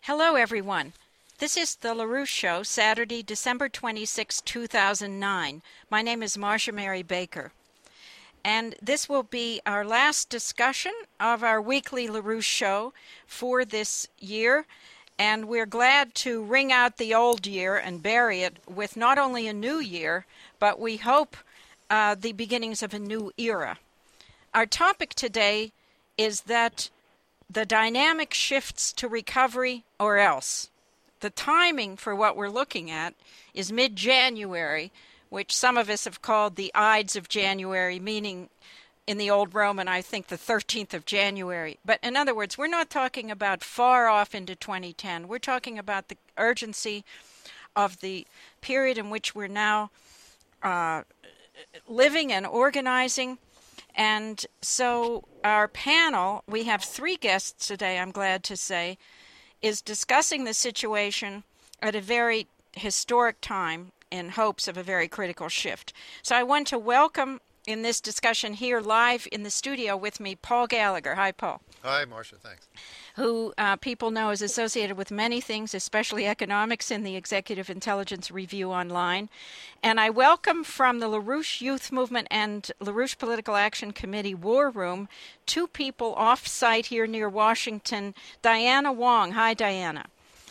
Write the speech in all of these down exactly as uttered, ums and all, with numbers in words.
Hello, everyone. This is The LaRouche Show, Saturday, December twenty-sixth, two thousand nine. My name is Marcia Mary Baker. And this will be our last discussion of our weekly LaRouche Show for this year. And we're glad to ring out the old year and bury it with not only a new year, but we hope uh, the beginnings of a new era. Our topic today is that the dynamic shifts to recovery or else. The timing for what we're looking at is mid-January, which some of us have called the Ides of January, meaning in the Old Roman, I think the thirteenth of January. But in other words, we're not talking about far off into twenty ten. We're talking about the urgency of the period in which we're now uh, living and organizing. And so our panel, we have three guests today, I'm glad to say, is discussing the situation at a very historic time in hopes of a very critical shift. So I want to welcome in this discussion here live in the studio with me, Paul Gallagher. Hi, Paul. Hi, Marcia. Thanks. Who uh, people know is associated with many things, especially economics in the Executive Intelligence Review Online. And I welcome from the LaRouche Youth Movement and LaRouche Political Action Committee War Room two people off-site here near Washington, Diana Wong. Hi, Diana.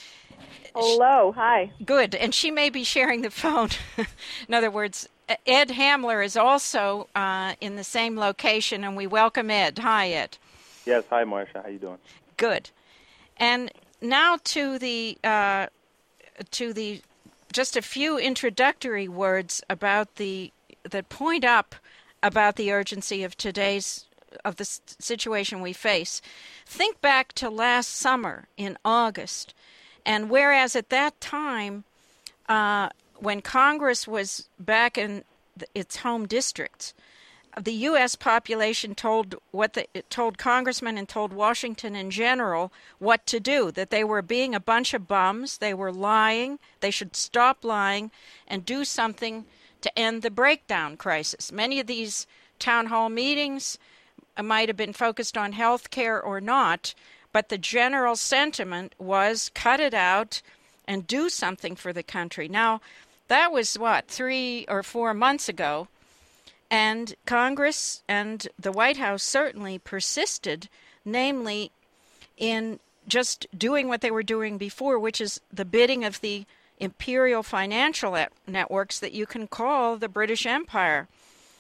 Hello. Hi. Good. And she may be sharing the phone. In other words, Ed Hamler is also uh, in the same location, and we welcome Ed. Hi, Ed. Yes. Hi, Marcia. How you doing? Good. And now to the uh, to the just a few introductory words about the that point up about the urgency of today's of the situation we face. Think back to last summer in August, and whereas at that time, uh, when Congress was back in its home districts, the U S population told what the, it told congressmen and told Washington in general what to do, that they were being a bunch of bums, they were lying, they should stop lying and do something to end the breakdown crisis. Many of these town hall meetings might have been focused on health care or not, but the general sentiment was cut it out and do something for the country. Now, that was, what, three or four months ago. And Congress and the White House certainly persisted, namely in just doing what they were doing before, which is the bidding of the imperial financial networks that you can call the British Empire.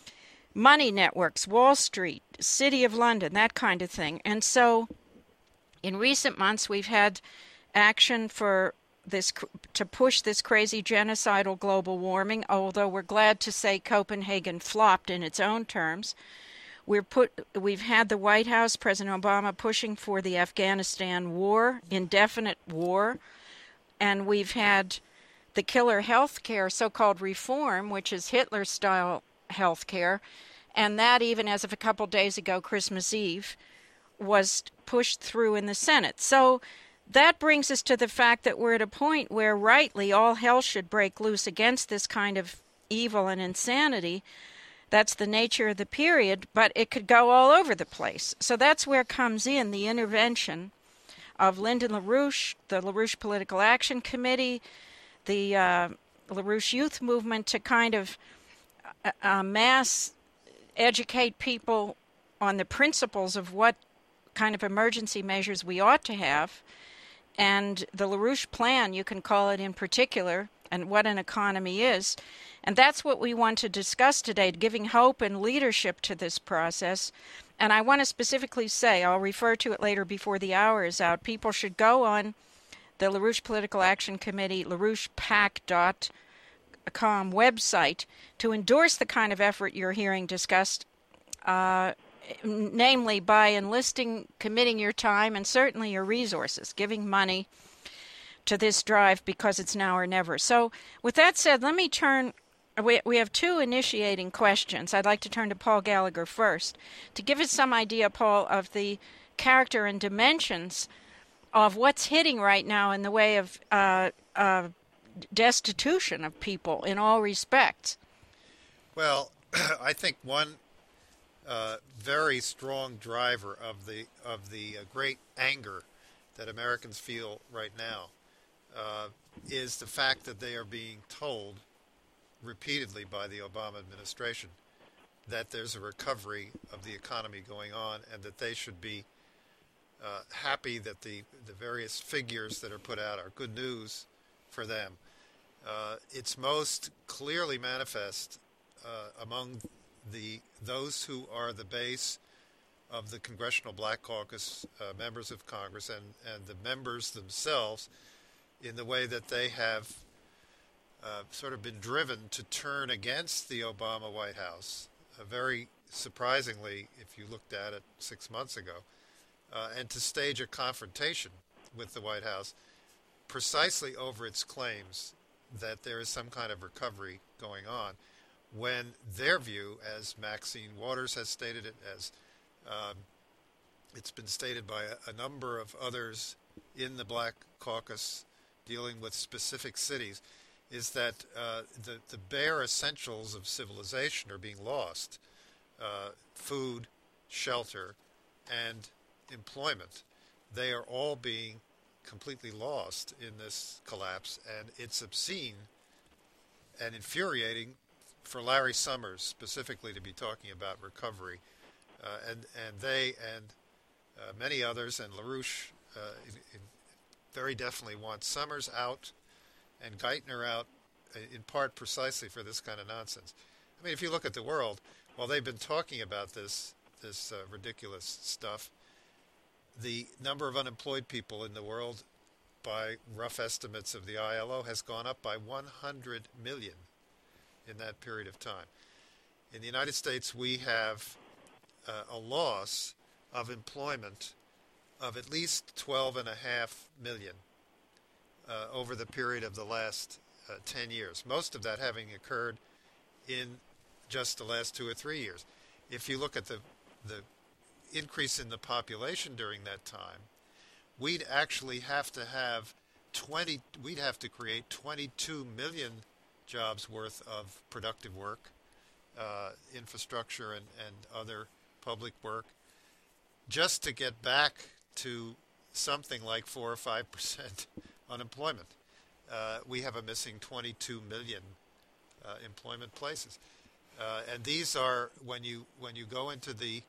Money networks, Wall Street, City of London, that kind of thing. And so in recent months, we've had action for this to push this crazy genocidal global warming, although we're glad to say Copenhagen flopped in its own terms. We're put, we've had the White House, President Obama, pushing for the Afghanistan war, indefinite war, and we've had the killer health care, so-called reform, which is Hitler-style health care, and that even as of a couple days ago, Christmas Eve, was pushed through in the Senate. So that brings us to the fact that we're at a point where, rightly, all hell should break loose against this kind of evil and insanity. That's the nature of the period, but it could go all over the place. So that's where comes in the intervention of Lyndon LaRouche, the LaRouche Political Action Committee, the uh, LaRouche Youth Movement, to kind of uh, uh, mass educate people on the principles of what kind of emergency measures we ought to have. And the LaRouche Plan, you can call it in particular, and what an economy is. And that's what we want to discuss today, giving hope and leadership to this process. And I want to specifically say, I'll refer to it later before the hour is out, people should go on the LaRouche Political Action Committee, LaRouche pac dot com website to endorse the kind of effort you're hearing discussed, uh, namely by enlisting, committing your time, and certainly your resources, giving money to this drive because it's now or never. So with that said, let me turn, we, we have two initiating questions. I'd like to turn to Paul Gallagher first to give us some idea, Paul, of the character and dimensions of what's hitting right now in the way of uh, uh, destitution of people in all respects. Well, I think one uh, very strong driver of the of the uh, great anger that Americans feel right now uh, is the fact that they are being told repeatedly by the Obama administration that there's a recovery of the economy going on and that they should be uh, happy that the, the various figures that are put out are good news for them. Uh, it's most clearly manifest uh, among the those who are the base of the Congressional Black Caucus, uh, members of Congress, and, and the members themselves, in the way that they have uh, sort of been driven to turn against the Obama White House, uh, very surprisingly, if you looked at it six months ago, uh, and to stage a confrontation with the White House precisely over its claims that there is some kind of recovery going on, when their view, as Maxine Waters has stated it, as um, it's been stated by a, a number of others in the Black Caucus dealing with specific cities, is that uh, the, the bare essentials of civilization are being lost. Uh, food, shelter, and employment. They are all being completely lost in this collapse, and it's obscene and infuriating for Larry Summers specifically to be talking about recovery, uh, and and they and uh, many others, and LaRouche uh, in, in very definitely want Summers out and Geithner out, in part precisely for this kind of nonsense. I mean, if you look at the world, while they've been talking about this this uh, ridiculous stuff, the number of unemployed people in the world, by rough estimates of the I L O, has gone up by one hundred million in that period of time. In the United States, we have uh, a loss of employment of at least twelve and a half million uh, over the period of the last uh, ten years, most of that having occurred in just the last two or three years. If you look at the the increase in the population during that time, we'd actually have to have twenty we'd have to create twenty-two million jobs worth of productive work, uh, infrastructure and, and other public work, just to get back to something like four or five percent unemployment. Uh, we have a missing twenty-two million uh, employment places, uh, and these are when you when you go into the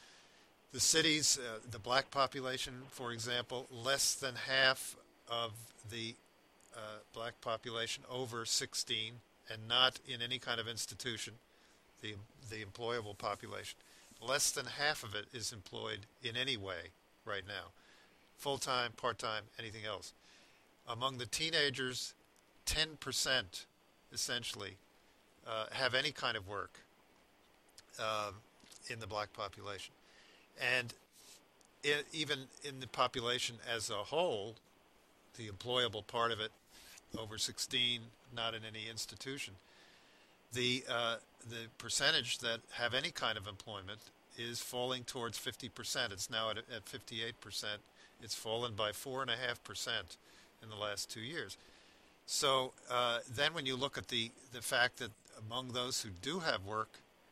the cities, uh, the black population, for example, less than half of the uh, black population over sixteen, and not in any kind of institution, the the employable population. Less than half of it is employed in any way right now, full-time, part-time, anything else. Among the teenagers, ten percent essentially uh, have any kind of work uh, in the black population. And it, even in the population as a whole, the employable part of it, over sixteen, not in any institution, the uh, the percentage that have any kind of employment is falling towards fifty percent. It's now at, at fifty-eight percent. It's fallen by four point five percent in the last two years. So uh, then when you look at the, the fact that among those who do have work,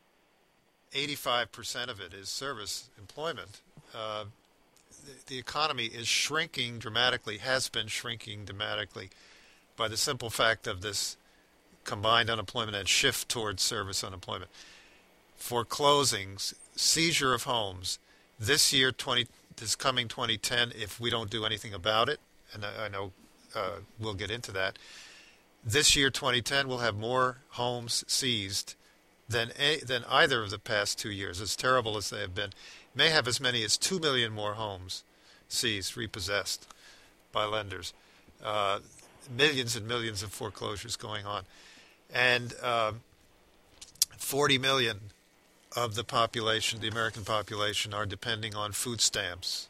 eighty-five percent of it is service employment, uh, the, the economy is shrinking dramatically, has been shrinking dramatically by the simple fact of this combined unemployment and shift towards service unemployment. Foreclosings, seizure of homes, this year, twenty, this coming twenty ten, if we don't do anything about it, and I, I know uh, we'll get into that, this year, twenty ten, we'll have more homes seized than a, than either of the past two years, as terrible as they have been. May have as many as two million more homes seized, repossessed by lenders. Uh, millions and millions of foreclosures going on. And uh, forty million of the population, the American population, are depending on food stamps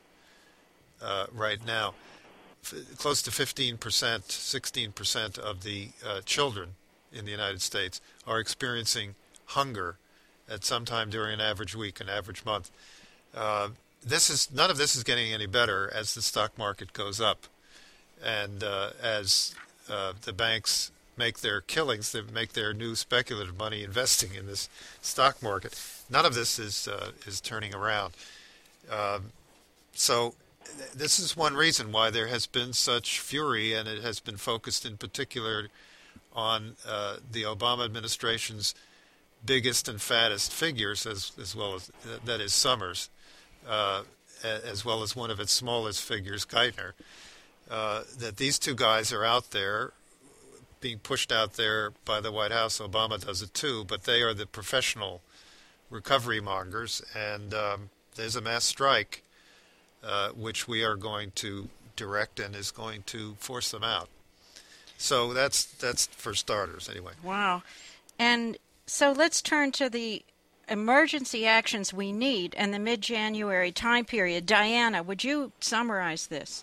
uh, right now. F- close to fifteen percent, sixteen percent of the uh, children in the United States are experiencing hunger at some time during an average week, an average month. Uh, this is none of this is getting any better as the stock market goes up, and uh, as uh, the banks make their killings, they make their new speculative money investing in this stock market. None of this is uh, is turning around. Um, so this is one reason why there has been such fury, and it has been focused in particular on uh, the Obama administration's biggest and fattest figures, as as well as that is Summers, uh, as well as one of its smallest figures, Geithner. Uh, that these two guys are out there, being pushed out there by the White House. Obama does it too, but they are the professional recovery mongers, and um, there's a mass strike, uh, which we are going to direct and is going to force them out. So that's that's for starters, anyway. Wow. And so let's turn to the emergency actions we need in the mid-January time period. Diana, would you summarize this?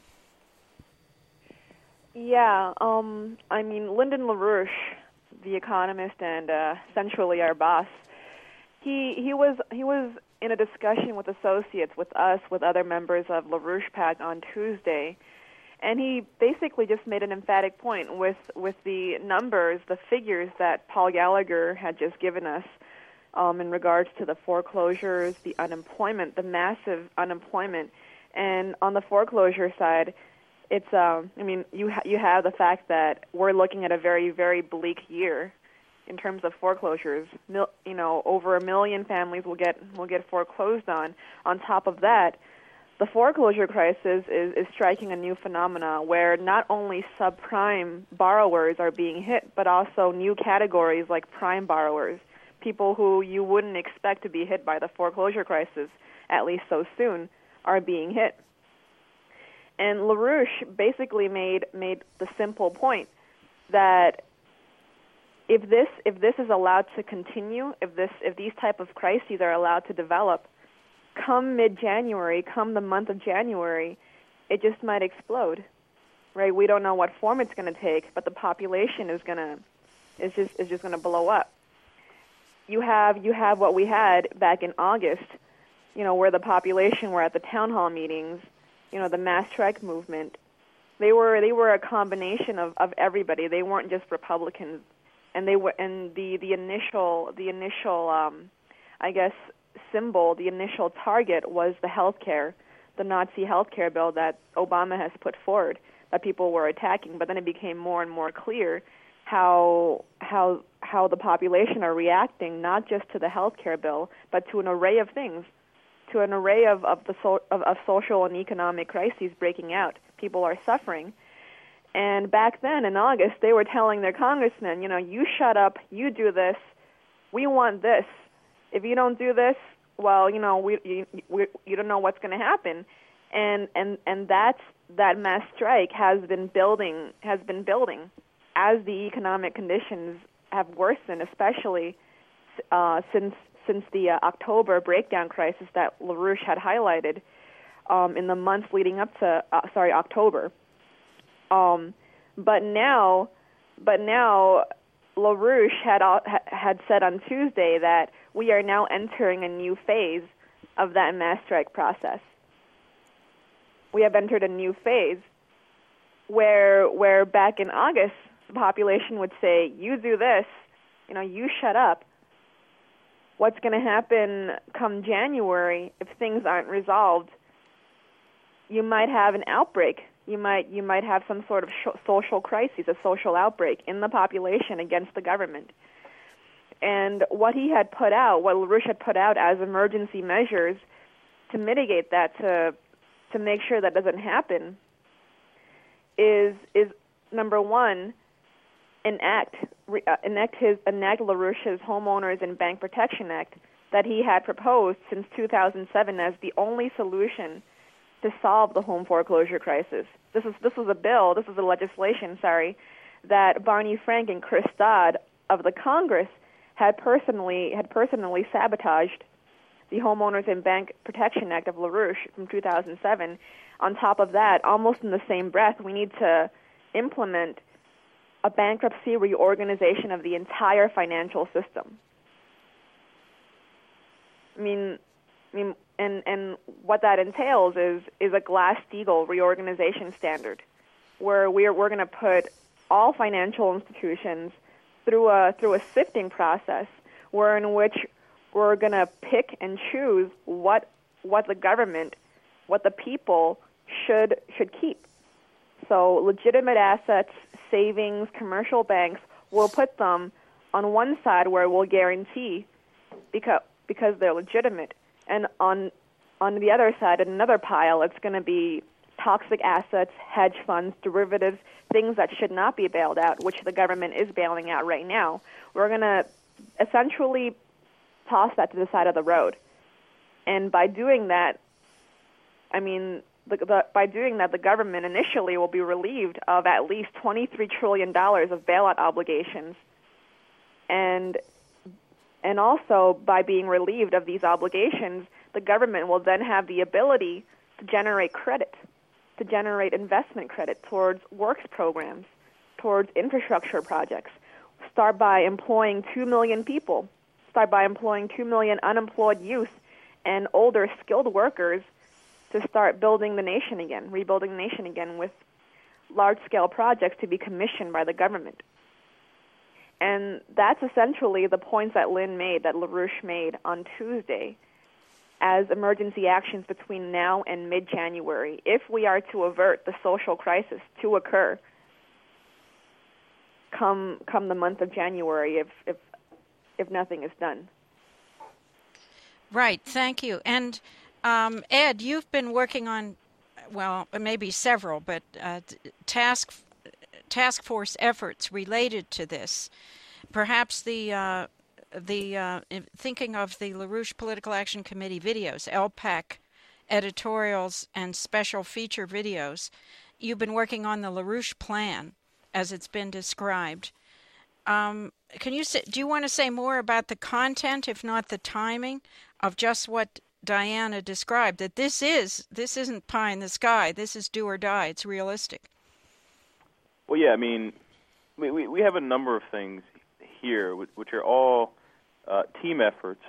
Yeah, um, I mean, Lyndon LaRouche, the economist and uh, essentially our boss, he he was he was in a discussion with associates, with us, with other members of LaRouche PAC on Tuesday, and he basically just made an emphatic point with, with the numbers, the figures that Paul Gallagher had just given us um, in regards to the foreclosures, the unemployment, the massive unemployment, and on the foreclosure side, it's, um, I mean, you ha- you have the fact that we're looking at a very, very bleak year in terms of foreclosures. Mil- you know, over a million families will get will get foreclosed on. On top of that, the foreclosure crisis is, is striking a new phenomena where not only subprime borrowers are being hit, but also new categories like prime borrowers, people who you wouldn't expect to be hit by the foreclosure crisis, at least so soon, are being hit. And LaRouche basically made made the simple point that if this if this is allowed to continue, if this if these type of crises are allowed to develop, come mid-January, come the month of January, it just might explode, right? We don't know what form it's going to take, but the population is going to is just is just going to blow up. You have you have what we had back in August, you know, where the population were at the town hall meetings. You know, the mass strike movement, they were they were a combination of, of everybody. They weren't just Republicans, and they were and the, the initial the initial um, I guess symbol, the initial target was the healthcare, the Nazi healthcare bill that Obama has put forward that people were attacking. But then it became more and more clear how how how the population are reacting not just to the healthcare bill, but to an array of things. To an array of of the so, of, of social and economic crises breaking out. People are suffering, and back then in August, they were telling their congressmen, you know, you shut up, you do this, we want this. If you don't do this, well, you know, we you, we, you don't know what's going to happen, and and and that's that mass strike has been building has been building as the economic conditions have worsened, especially uh, since. since the uh, October breakdown crisis that LaRouche had highlighted um, in the months leading up to, uh, sorry, October. Um, but now, but now, LaRouche had uh, had said on Tuesday that we are now entering a new phase of that mass strike process. We have entered a new phase where, where back in August, the population would say, "You do this, you know, you shut up." What's going to happen come January if things aren't resolved? You might have an outbreak. You might you might have some sort of sh- social crisis, a social outbreak in the population against the government. And what he had put out, what LaRouche had put out as emergency measures to mitigate that, to to make sure that doesn't happen, is is number one, enact uh, enact his enact LaRouche's Homeowners and Bank Protection Act that he had proposed since two thousand seven as the only solution to solve the home foreclosure crisis. This is this was a bill, this was a legislation, sorry, that Barney Frank and Chris Dodd of the Congress had personally had personally sabotaged the Homeowners and Bank Protection Act of LaRouche from two thousand seven. On top of that, almost in the same breath, we need to implement a bankruptcy reorganization of the entire financial system. I mean, I mean, and and what that entails is is a Glass-Steagall reorganization standard, where we're we're going to put all financial institutions through a through a sifting process, where in which we're going to pick and choose what what the government what the people should should keep. So legitimate assets, savings, commercial banks, we'll put them on one side where we'll guarantee because because they're legitimate, and on on the other side, in another pile, it's going to be toxic assets, hedge funds, derivatives, things that should not be bailed out, which the government is bailing out right now. We're going to essentially toss that to the side of the road. And by doing that, I mean, the, the, by doing that, the government initially will be relieved of at least twenty-three trillion dollars of bailout obligations. And and also, by being relieved of these obligations, the government will then have the ability to generate credit, to generate investment credit towards works programs, towards infrastructure projects. Start by employing two million people. Start by employing two million unemployed youth and older skilled workers to start building the nation again, rebuilding the nation again with large-scale projects to be commissioned by the government. And that's essentially the points that Lynn made, that LaRouche made on Tuesday, as emergency actions between now and mid-January, if we are to avert the social crisis to occur come come the month of January, if if if nothing is done. Right, thank you. And um, Ed, you've been working on, well, maybe several, but uh, task task force efforts related to this. Perhaps the uh, the uh, thinking of the LaRouche Political Action Committee videos, L PAC editorials, and special feature videos. You've been working on the LaRouche plan, as it's been described. Um, can you say, do you want to say more about the content, if not the timing, of just what Diana described? That this is this isn't pie in the sky. This is do or die. It's realistic. Well, yeah. I mean, we we, we have a number of things here, which, which are all uh, team efforts,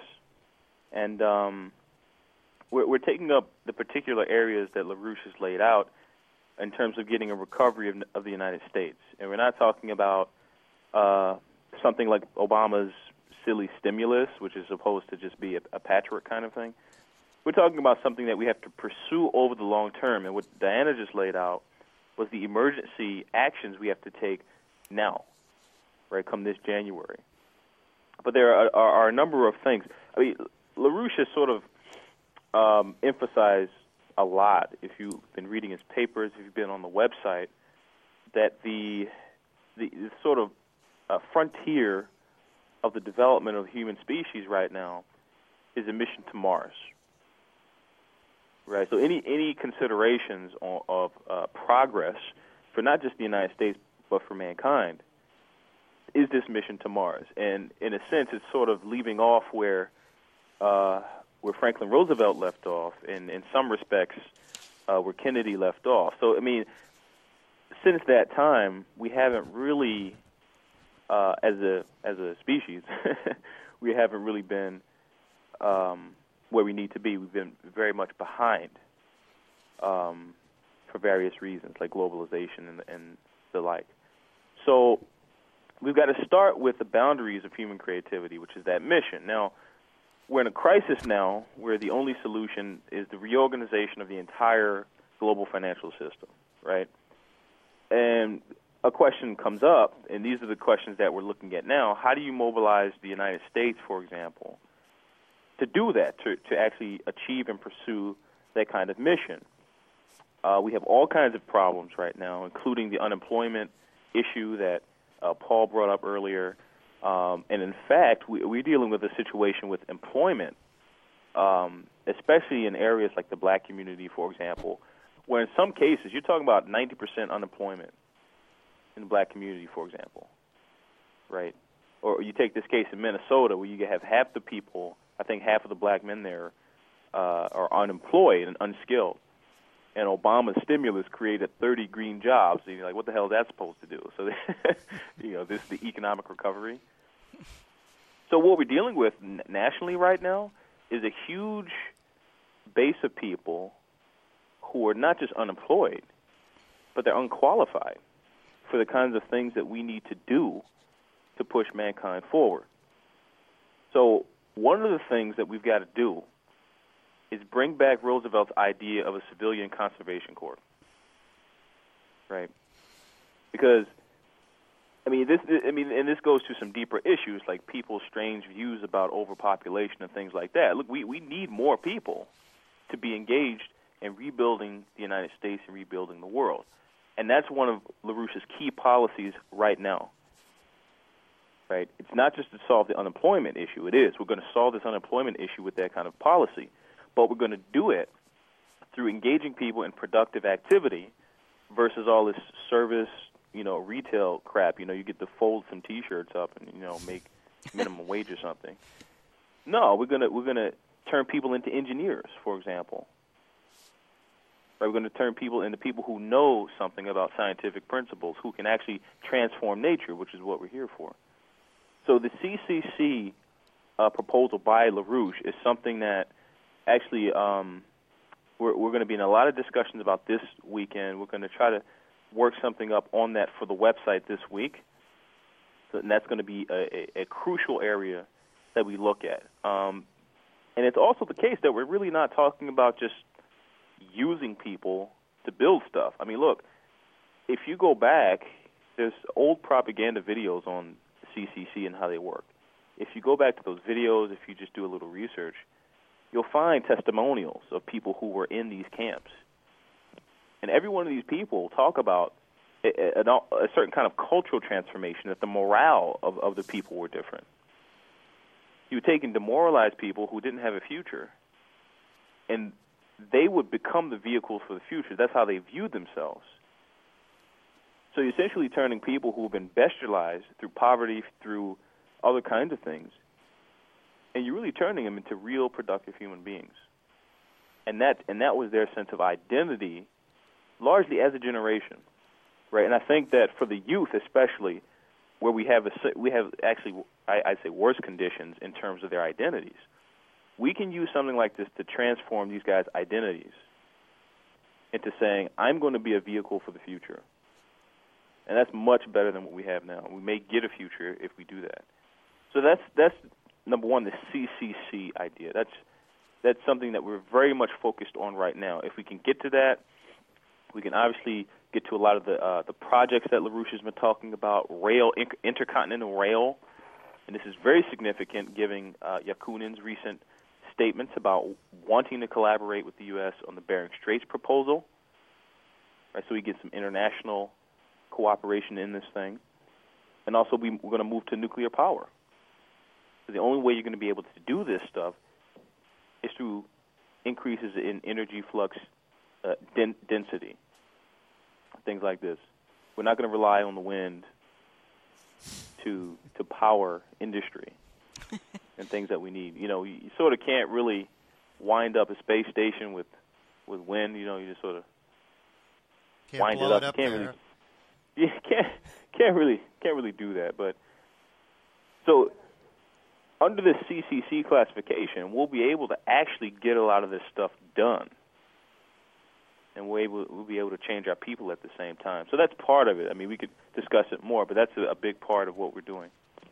and um, we're, we're taking up the particular areas that LaRouche has laid out in terms of getting a recovery of, of the United States. And we're not talking about uh, something like Obama's silly stimulus, which is supposed to just be a, a patchwork kind of thing. We're talking about something that we have to pursue over the long term. And what Diana just laid out was the emergency actions we have to take now, right, come this January. But there are, are, are a number of things. I mean, LaRouche has sort of um, emphasized a lot, if you've been reading his papers, if you've been on the website, that the the, the sort of uh, frontier of the development of human species right now is a mission to Mars. Right. So any any considerations on, of uh, progress for not just the United States but for mankind is this mission to Mars. And in a sense, it's sort of leaving off where uh, where Franklin Roosevelt left off, and in some respects, uh, where Kennedy left off. So, I mean, since that time, we haven't really, uh, as a as a species, we haven't really been um, where we need to be. We've been very much behind um, for various reasons, like globalization and, and the like. So we've got to start with the boundaries of human creativity, which is that mission. Now, we're in a crisis now where the only solution is the reorganization of the entire global financial system, right? And a question comes up, and these are the questions that we're looking at now. How do you mobilize the United States, for example, to do that, to, to actually achieve and pursue that kind of mission? Uh, we have all kinds of problems right now, including the unemployment issue that uh, Paul brought up earlier. Um, and in fact, we, we're dealing with a situation with employment, um, especially in areas like the black community, for example, where in some cases you're talking about ninety percent unemployment in the black community, for example, right? Or you take this case in Minnesota where you have half the people, I think half of the black men there uh, are unemployed and unskilled. And Obama's stimulus created thirty green jobs. And you're like, what the hell is that supposed to do? So, you know, this is the economic recovery. So what we're dealing with nationally right now is a huge base of people who are not just unemployed, but they're unqualified for the kinds of things that we need to do to push mankind forward. So one of the things that we've got to do is bring back Roosevelt's idea of a civilian conservation corps. Right? Because, I mean, this. I mean, and this goes to some deeper issues like people's strange views about overpopulation and things like that. Look, we, we need more people to be engaged in rebuilding the United States and rebuilding the world. And that's one of LaRouche's key policies right now. Right? It's not just to solve the unemployment issue. It is. We're going to solve this unemployment issue with that kind of policy. But we're going to do it through engaging people in productive activity versus all this service, you know, retail crap. You know, you get to fold some T-shirts up and, you know, make minimum wage or something. No, we're gonna we're gonna turn people into engineers, for example. Right, we're going to turn people into people who know something about scientific principles, who can actually transform nature, which is what we're here for. So the C C C uh, proposal by LaRouche is something that actually um, we're, we're going to be in a lot of discussions about this weekend. We're going to try to work something up on that for the website this week. So, and that's going to be a, a, a crucial area that we look at. Um, and it's also the case that we're really not talking about just using people to build stuff. I mean, look, if you go back, there's old propaganda videos on C C C and how they work. If you go back to those videos, if you just do a little research, you'll find testimonials of people who were in these camps. And every one of these people talk about a, a, a certain kind of cultural transformation, that the morale of, of the people were different. You would take and demoralize people who didn't have a future, and they would become the vehicles for the future. That's how they viewed themselves. So you're essentially turning people who have been bestialized through poverty, through other kinds of things, and you're really turning them into real productive human beings. And that and that was their sense of identity, largely as a generation, right? And I think that for the youth, especially, where we have a, we have actually, I, I'd say, worse conditions in terms of their identities, we can use something like this to transform these guys' identities into saying, I'm going to be a vehicle for the future. And that's much better than what we have now. We may get a future if we do that. So that's that's number one, the C C C idea. That's that's something that we're very much focused on right now. If we can get to that, we can obviously get to a lot of the uh, the projects that LaRouche has been talking about, rail, inter- intercontinental rail. And this is very significant, given uh, Yakunen's recent statements about wanting to collaborate with the U S on the Bering Straits proposal, right? So we get some international cooperation in this thing. And also we, we're going to move to nuclear power. So the only way you're going to be able to do this stuff is through increases in energy flux uh, den- density, things like this. We're not going to rely on the wind to to power industry and things that we need. You know, you, you sort of can't really wind up a space station with, with wind. You know, you just sort of can't wind blow it up. it up you can't there. really, yeah, can't can't really can't really do that. But so under the C C C classification, we'll be able to actually get a lot of this stuff done, and we'll, able, we'll be able to change our people at the same time. So that's part of it. I mean, we could discuss it more, but that's a, a big part of what we're doing.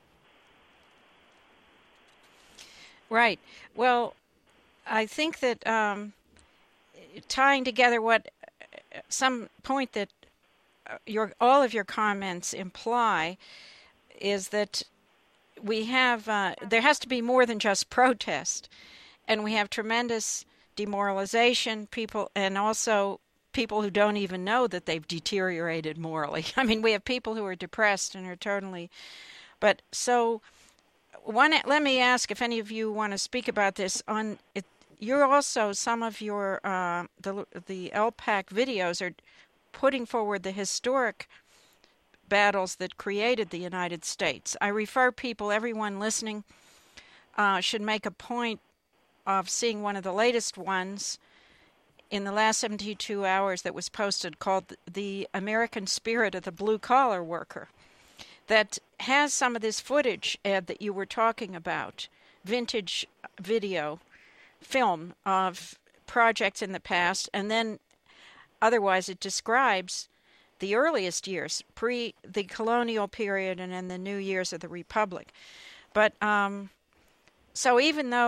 Right. Well, I think that um, tying together what some point that your all of your comments imply is that we have uh, there has to be more than just protest, and we have tremendous demoralization, people, and also people who don't even know that they've deteriorated morally. I mean, we have people who are depressed and are totally. But so, one, let me ask if any of you want to speak about this. On it, you're also some of your uh, the the L PAC videos are putting forward the historic battles that created the United States. I refer people, everyone listening, uh, should make a point of seeing one of the latest ones in the last seventy-two hours that was posted, called The American Spirit of the Blue Collar Worker, that has some of this footage, Ed, that you were talking about, vintage video, film of projects in the past, and then otherwise it describes the earliest years, pre the colonial period and in the new years of the Republic. But um, so even though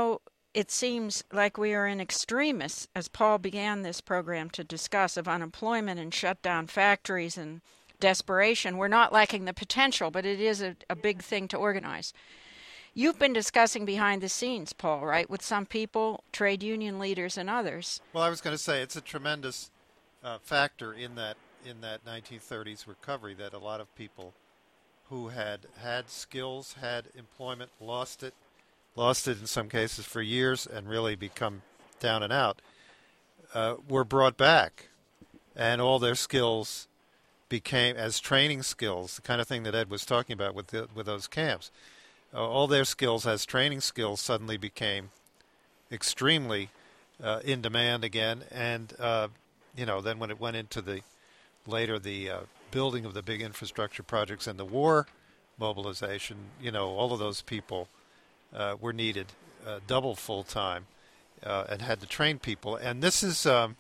it seems like we are in extremis, as Paul began this program to discuss, of unemployment and shut down factories and desperation. We're not lacking the potential, but it is a, a big thing to organize. You've been discussing behind the scenes, Paul, right, with some people, trade union leaders and others. Well, I was going to say it's a tremendous uh, factor in that in that nineteen thirties recovery that a lot of people who had had skills, had employment, lost it, lost it in some cases for years and really become down and out, uh, were brought back. And all their skills became, as training skills, the kind of thing that Ed was talking about with the, with those camps, uh, all their skills as training skills suddenly became extremely uh, in demand again. And, uh, you know, then when it went into the, later the uh, building of the big infrastructure projects and the war mobilization, you know, all of those people uh, were needed uh, double full-time uh, and had to train people. And this is, um,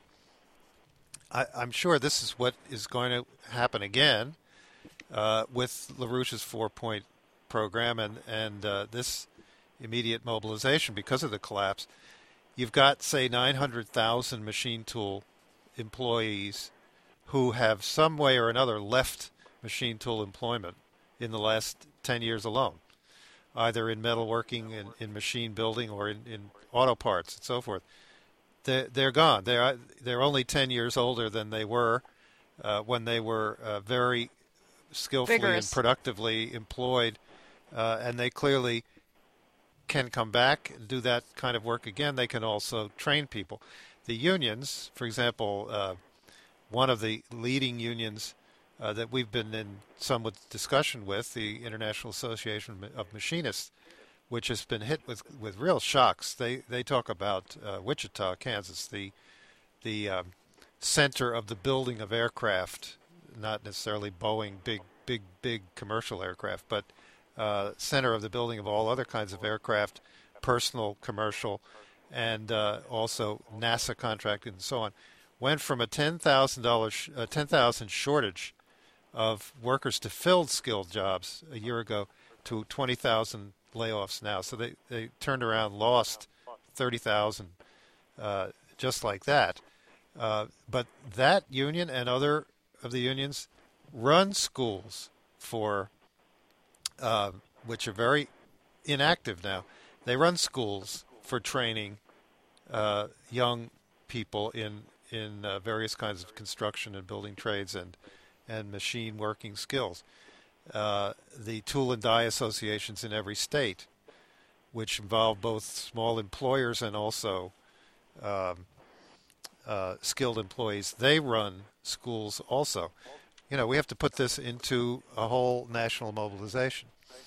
I, I'm sure this is what is going to happen again uh, with LaRouche's four-point program and, and uh, this immediate mobilization because of the collapse. You've got, say, nine hundred thousand machine tool employees who have some way or another left machine tool employment in the last ten years alone, either in metalworking, in, in machine building, or in, in auto parts and so forth. They're, they're gone. They're, they're only ten years older than they were uh, when they were uh, very skillfully Vigorous. and productively employed, uh, and they clearly can come back and do that kind of work again. They can also train people. The unions, for example, uh, one of the leading unions uh, that we've been in somewhat discussion with, the International Association of Machinists, which has been hit with, with real shocks. They they talk about uh, Wichita, Kansas, the the um, center of the building of aircraft, not necessarily Boeing, big big big commercial aircraft, but uh, center of the building of all other kinds of aircraft, personal, commercial, and uh, also NASA contracted and so on. Went from a ten thousand dollars, uh, ten thousand shortage of workers to filled skilled jobs a year ago to twenty thousand layoffs now. So they, they turned around, lost thirty thousand uh, just like that. Uh, but that union and other of the unions run schools for, uh, which are very inactive now. They run schools for training uh, young people in in uh, various kinds of construction and building trades and and machine working skills. Uh, the tool and die associations in every state, which involve both small employers and also um, uh, skilled employees, they run schools also. You know, we have to put this into a whole national mobilization.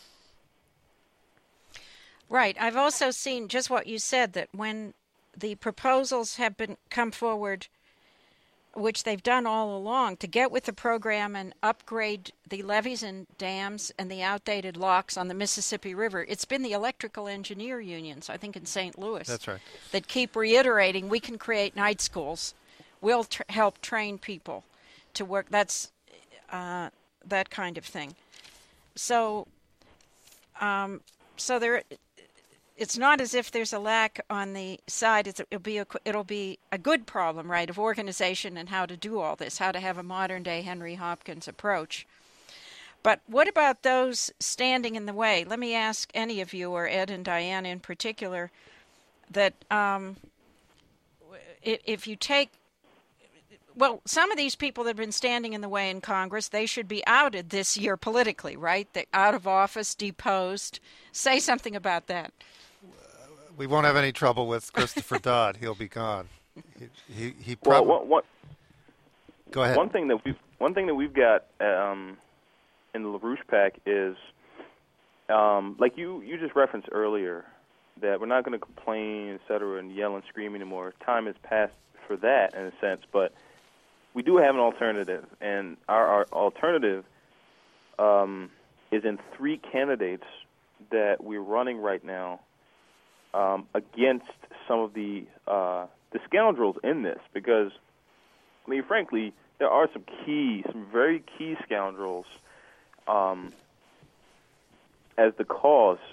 Right. I've also seen just what you said, that when the proposals have been come forward, which they've done all along, to get with the program and upgrade the levees and dams and the outdated locks on the Mississippi River, it's been the electrical engineer unions, I think in Saint Louis, That's right, that keep reiterating, we can create night schools. We'll tr- help train people to work. That's uh, that kind of thing. So, um, so there. It's not as if there's a lack on the side. It's, it'll be a, it'll be a good problem, right, of organization and how to do all this, how to have a modern-day Henry Hopkins approach. But what about those standing in the way? Let me ask any of you, or Ed and Diane in particular, that um, if you take, well, some of these people that have been standing in the way in Congress, they should be outed this year politically, right? They're out of office, deposed. Say something about that. We won't have any trouble with Christopher Dodd. He'll be gone. He he, he well, probably. one, one, Go ahead. One thing that we one thing that we've got um, in the LaRouche PAC is, um, like you, you just referenced earlier, that we're not going to complain, et cetera, and yell and scream anymore. Time has passed for that in a sense, but we do have an alternative, and our, our alternative um, is in three candidates that we're running right now um, against some of the uh, the scoundrels in this, because, I mean, frankly, there are some key, some very key scoundrels um, as the cause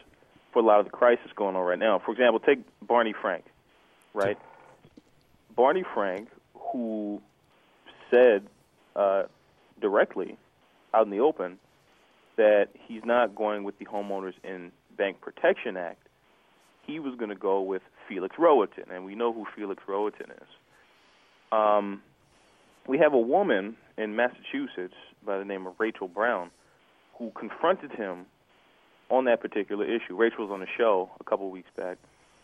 for a lot of the crisis going on right now. For example, take Barney Frank, right? Barney Frank, who said uh, directly out in the open that he's not going with the Homeowners and Bank Protection Act. He was going to go with Felix Rohatyn, and we know who Felix Rohatyn is. Um, we have a woman in Massachusetts by the name of Rachel Brown who confronted him on that particular issue. Rachel was on the show a couple of weeks back.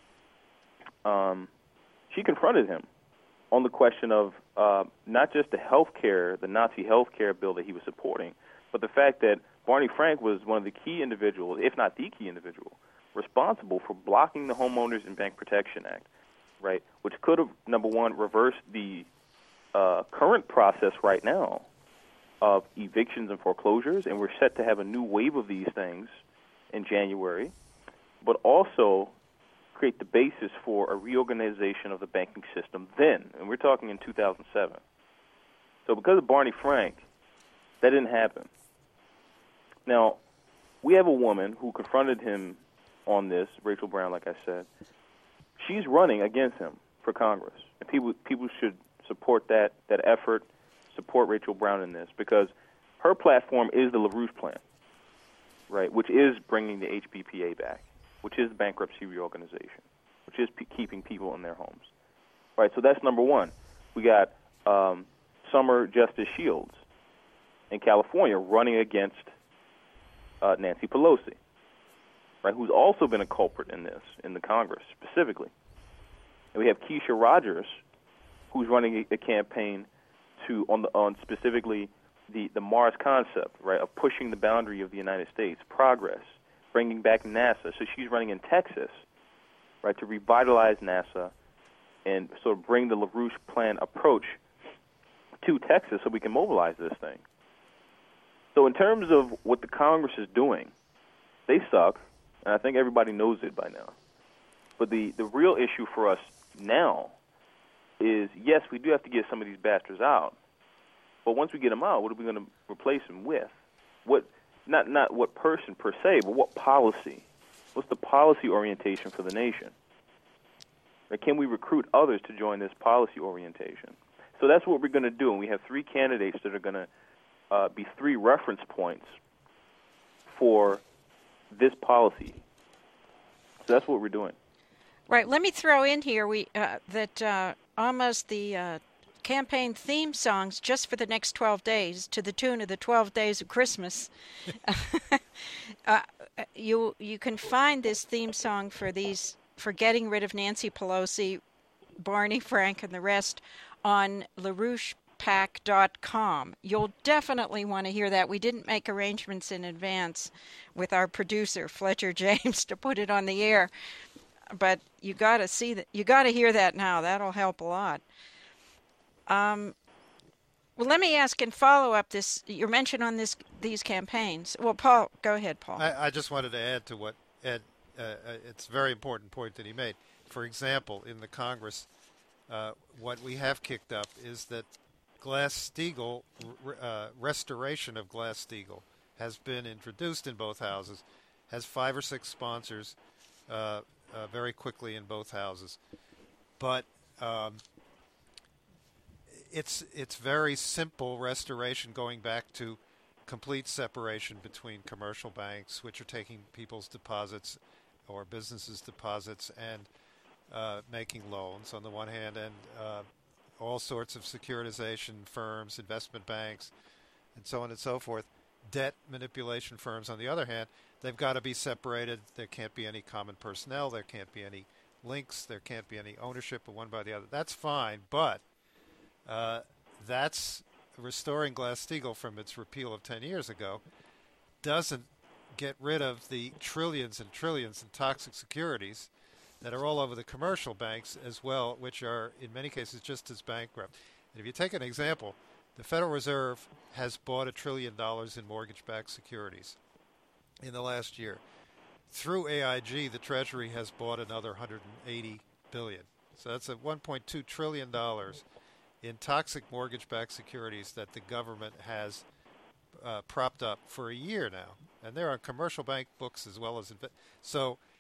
Um, she confronted him on the question of uh, not just the health care, the Nazi health care bill that he was supporting, but the fact that Barney Frank was one of the key individuals, if not the key individual, responsible for blocking the Homeowners and Bank Protection Act, right, which could have, number one, reversed the uh, current process right now of evictions and foreclosures, and we're set to have a new wave of these things in January, but also create the basis for a reorganization of the banking system then, and we're talking in two thousand seven. So because of Barney Frank, that didn't happen. Now, we have a woman who confronted him on this, Rachel Brown, like I said. She's running against him for Congress, and people people should support that that effort, support Rachel Brown in this, because her platform is the LaRouche Plan, right, which is bringing the H B P A back, which is bankruptcy reorganization, which is p- keeping people in their homes, right? So that's number one. We got um, Summer Justice Shields in California running against uh, Nancy Pelosi, right, who's also been a culprit in this, in the Congress specifically. And we have Keisha Rogers, who's running a, a campaign to on the on specifically the, the Mars concept, right, of pushing the boundary of the United States, progress, bringing back NASA. So she's running in Texas, right, to revitalize NASA and sort of bring the LaRouche Plan approach to Texas so we can mobilize this thing. So in terms of what the Congress is doing, they suck, and I think everybody knows it by now. But the, the real issue for us now is, yes, we do have to get some of these bastards out, but once we get them out, what are we going to replace them with? What, not not what person per se, but what policy? What's the policy orientation for the nation? Or can we recruit others to join this policy orientation? So that's what we're going to do, and we have three candidates that are going to uh, be three reference points for this policy. So that's what we're doing. Right. Let me throw in here we uh, that uh, almost the uh, campaign theme songs just for the next twelve days, to the tune of the twelve Days of Christmas. uh, you you can find this theme song for these for getting rid of Nancy Pelosi, Barney Frank, and the rest on LaRouche Pac dot com. You'll definitely want to hear that. We didn't make arrangements in advance with our producer Fletcher James to put it on the air, but you got to see that. You got to hear that now. That'll help a lot. Um, well, let me ask and follow up this. Your mention on this these campaigns. Well, Paul, go ahead, Paul. I, I just wanted to add to what Ed. Uh, it's a very important point that he made. For example, in the Congress, uh, what we have kicked up is that Glass-Steagall, uh, restoration of Glass-Steagall, has been introduced in both houses, has five or six sponsors uh, uh, very quickly in both houses. But um, it's it's very simple restoration, going back to complete separation between commercial banks, which are taking people's deposits or businesses' deposits and uh, making loans on the one hand, and uh, all sorts of securitization firms, investment banks, and so on and so forth. Debt manipulation firms, on the other hand, they've got to be separated. There can't be any common personnel. There can't be any links. There can't be any ownership of one by the other. That's fine, but uh, that's restoring Glass-Steagall from its repeal of ten years ago doesn't get rid of the trillions and trillions in toxic securities that are all over the commercial banks as well, which are in many cases just as bankrupt. And if you take an example, the Federal Reserve has bought a trillion dollars in mortgage-backed securities in the last year. Through A I G, the Treasury has bought another one hundred eighty billion dollars. So that's a one point two trillion dollars in toxic mortgage-backed securities that the government has uh, propped up for a year now. And they're on commercial bank books as well as... Inv- so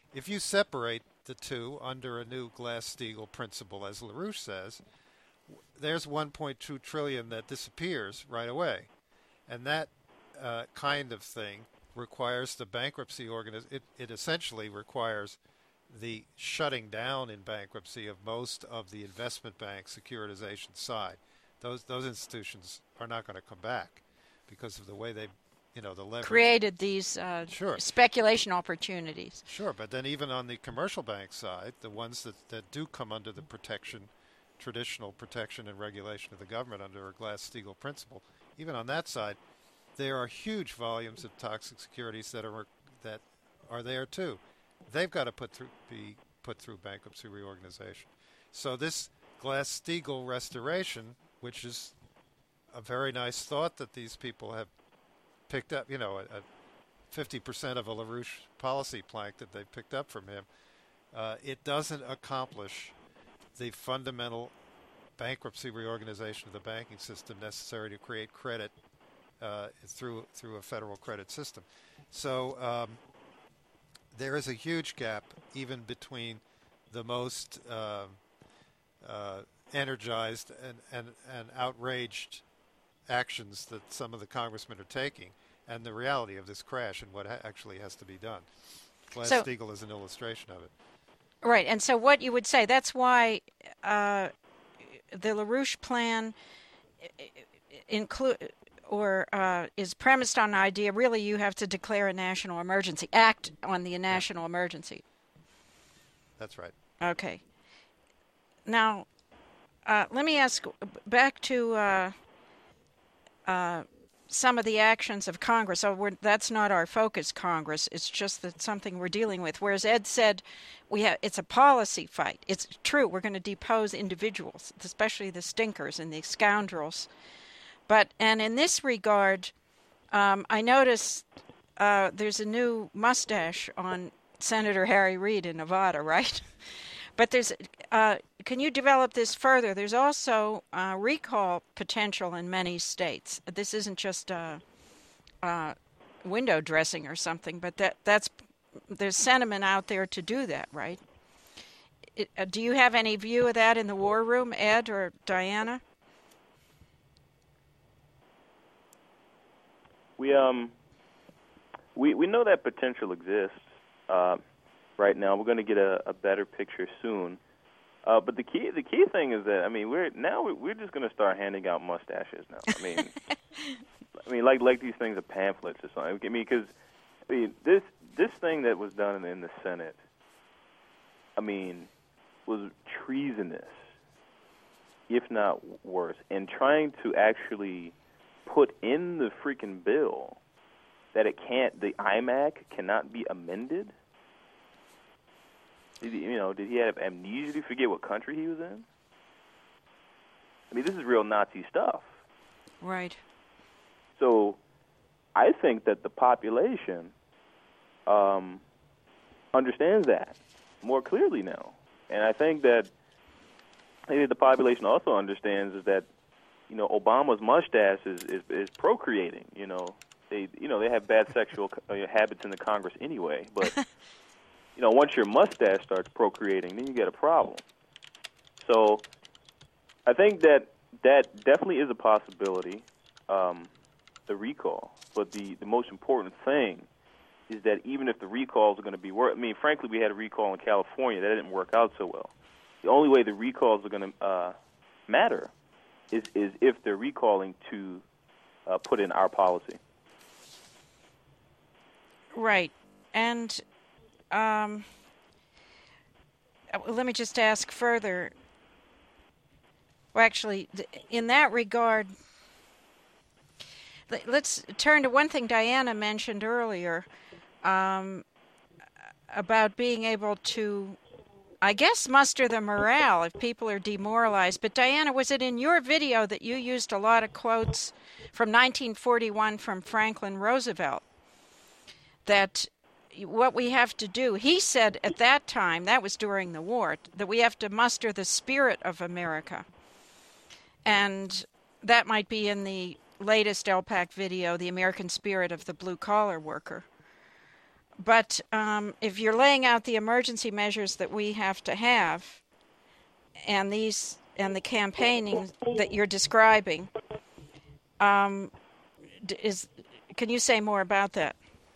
If you separate the two under a new Glass-Steagall principle, as LaRouche says, there's one point two trillion dollars that disappears right away. And that uh, kind of thing requires the bankruptcy organization. It, it essentially requires the shutting down in bankruptcy of most of the investment bank securitization side. Those those institutions are not going to come back because of the way they, you know, the leverage. Created these uh, sure. speculation opportunities. Sure, but then even on the commercial bank side, the ones that, that do come under the protection, traditional protection and regulation of the government under a Glass-Steagall principle, even on that side, there are huge volumes of toxic securities that are that are there too. They've got to put through, be put through bankruptcy reorganization. So this Glass-Steagall restoration, which is a very nice thought that these people have picked up, you know, a, a fifty percent of a LaRouche policy plank that they picked up from him, uh, it doesn't accomplish the fundamental bankruptcy reorganization of the banking system necessary to create credit uh, through through a federal credit system. So um, there is a huge gap even between the most uh, uh, energized and, and, and outraged actions that some of the congressmen are taking and the reality of this crash and what ha- actually has to be done. Glass-Steagall so, is an illustration of it. Right, and so what you would say, that's why uh, the LaRouche plan include or uh, is premised on the idea, really you have to declare a national emergency, act on the national yeah. emergency. That's right. Okay. Now, uh, let me ask, back to uh, uh, some of the actions of Congress. So we're, that's not our focus, Congress. It's just that something we're dealing with. Whereas Ed said we have, it's a policy fight. It's true, we're going to depose individuals, especially the stinkers and the scoundrels. But, and in this regard, um, I noticed uh, there's a new mustache on Senator Harry Reid in Nevada, right? But there's, uh, can you develop this further? There's also uh, recall potential in many states. This isn't just uh, uh, window dressing or something, but that that's there's sentiment out there to do that, right? It, uh, do you have any view of that in the war room, Ed or Diana? We um we we know that potential exists uh, right now. We're going to get a, a better picture soon. Uh, but the key the key thing is that I mean we're now we're just going to start handing out mustaches now. I mean I mean like like these things are pamphlets or something. I mean because I mean this this thing that was done in the Senate, I mean, was treasonous, if not worse, and trying to actually put in the freaking bill that it can't, the I M A C cannot be amended. Did he, you know, did he have amnesia to forget what country he was in? I mean, this is real Nazi stuff. Right. So I think that the population um, understands that more clearly now. And I think that maybe the population also understands is that you know, Obama's mustache is, is, is procreating. You know, they you know they have bad sexual uh, habits in the Congress anyway. But you know, once your mustache starts procreating, then you get a problem. So I think that that definitely is a possibility, um, the recall. But the, the most important thing is that even if the recalls are going to be work, I mean, frankly, we had a recall in California that didn't work out so well. The only way the recalls are going to uh, matter is is if they're recalling to uh, put in our policy. Right. And um, let me just ask further. Well, actually, in that regard, let's turn to one thing Diana mentioned earlier um, about being able to, I guess, muster the morale if people are demoralized. But Diana, was it in your video that you used a lot of quotes from nineteen forty-one from Franklin Roosevelt that what we have to do, he said at that time, that was during the war, that we have to muster the spirit of America. And that might be in the latest L PAC video, The American Spirit of the Blue Collar Worker. but um, if you're laying out the emergency measures that we have to have, and these and the campaigning that you're describing, um, is can you say more about that?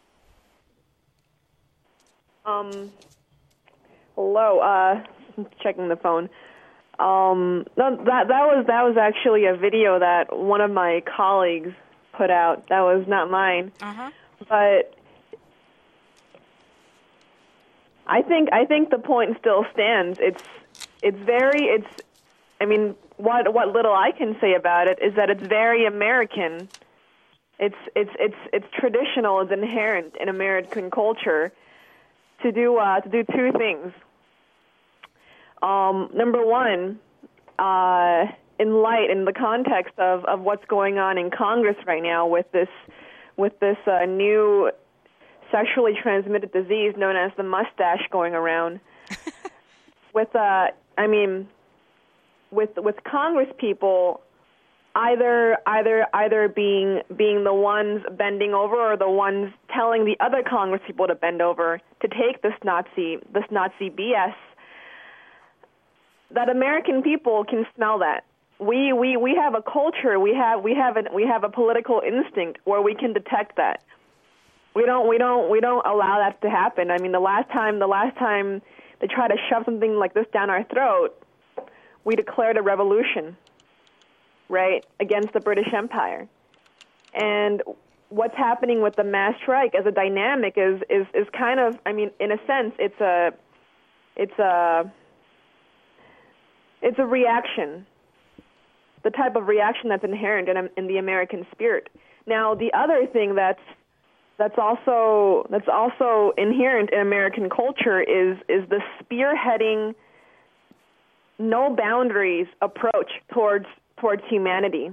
Um, hello. Uh, checking the phone. Um, no, that that was that was actually a video that one of my colleagues put out. That was not mine. Uh-huh. But I think I think the point still stands. It's it's very it's. I mean, what what little I can say about it is that it's very American. It's it's it's it's traditional. It's inherent in American culture to do uh, to do two things. Um, number one, uh, in light, in the context of, of what's going on in Congress right now with this with this uh, new sexually transmitted disease known as the mustache going around, with uh, I mean, with with Congress people either either either being being the ones bending over or the ones telling the other Congress people to bend over to take this Nazi this Nazi B S. That American people can smell that. We we we have a culture. We have we have a, we have a political instinct where we can detect that. We don't we don't we don't allow that to happen. I mean, the last time the last time they tried to shove something like this down our throat, we declared a revolution, right, against the British Empire. And what's happening with the mass strike as a dynamic is is is kind of, I mean, in a sense, it's a it's a It's a reaction, the type of reaction that's inherent in, in the American spirit. Now, the other thing that's that's also that's also inherent in American culture is is the spearheading, no boundaries approach towards towards humanity.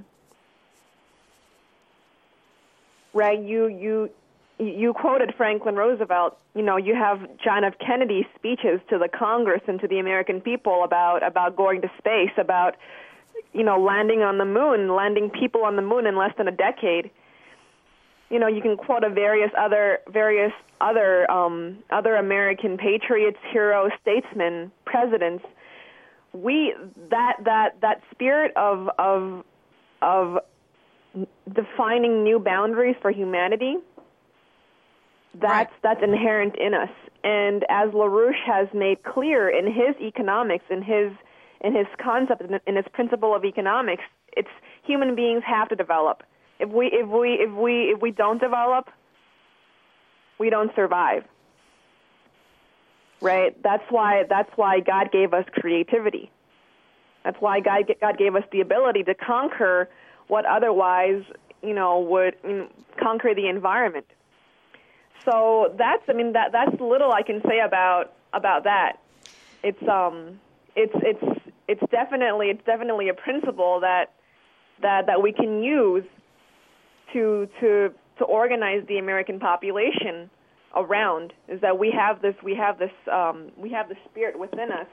Right? You you you quoted Franklin Roosevelt. You know, you have John F. Kennedy's speeches to the Congress and to the American people about, about going to space, about, you know, landing on the moon, landing people on the moon in less than a decade. You know, you can quote a various other various other um, other American patriots, heroes, statesmen, presidents. We that that that spirit of of of defining new boundaries for humanity. That's right. That's inherent in us, and as LaRouche has made clear in his economics, in his in his concept, in his principle of economics, it's human beings have to develop. If we if we if we if we don't develop, we don't survive. Right? That's why that's why God gave us creativity. That's why God God gave us the ability to conquer what otherwise, you know, would you know, conquer the environment. So that's, I mean, that that's little I can say about about that. It's um, it's it's it's definitely it's definitely a principle that that that we can use to to to organize the American population around. Is that we have this we have this um, we have the spirit within us.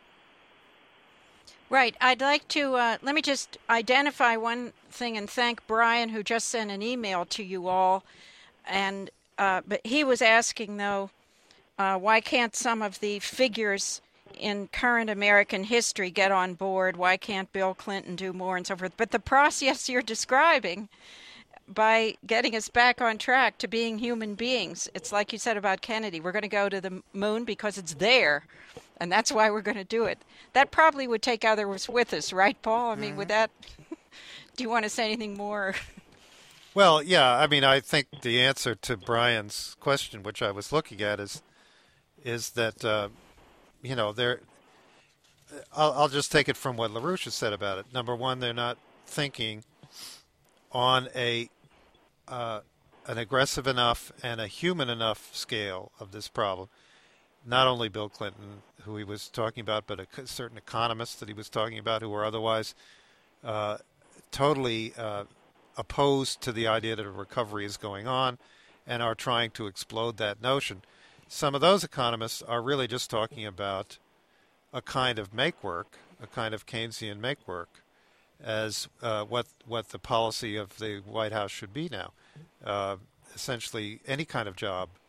Right. I'd like to uh, let me just identify one thing and thank Brian, who just sent an email to you all, and. Uh, but he was asking, though, uh, why can't some of the figures in current American history get on board? Why can't Bill Clinton do more and so forth? But the process you're describing, by getting us back on track to being human beings, it's like you said about Kennedy. We're going to go to the moon because it's there, and that's why we're going to do it. That probably would take others with us, right, Paul? I mean, mm-hmm. Would that... Do you want to say anything more? Well, yeah, I mean, I think the answer to Brian's question, which I was looking at, is is that, uh, you know, they're, I'll, I'll just take it from what LaRouche has said about it. Number one, they're not thinking on a uh, an aggressive enough and a human enough scale of this problem. Not only Bill Clinton, who he was talking about, but a certain economists that he was talking about who were otherwise uh, totally... Uh, opposed to the idea that a recovery is going on and are trying to explode that notion. Some of those economists are really just talking about a kind of make-work, a kind of Keynesian make-work, as uh, what what the policy of the White House should be now. Uh, essentially, any kind of job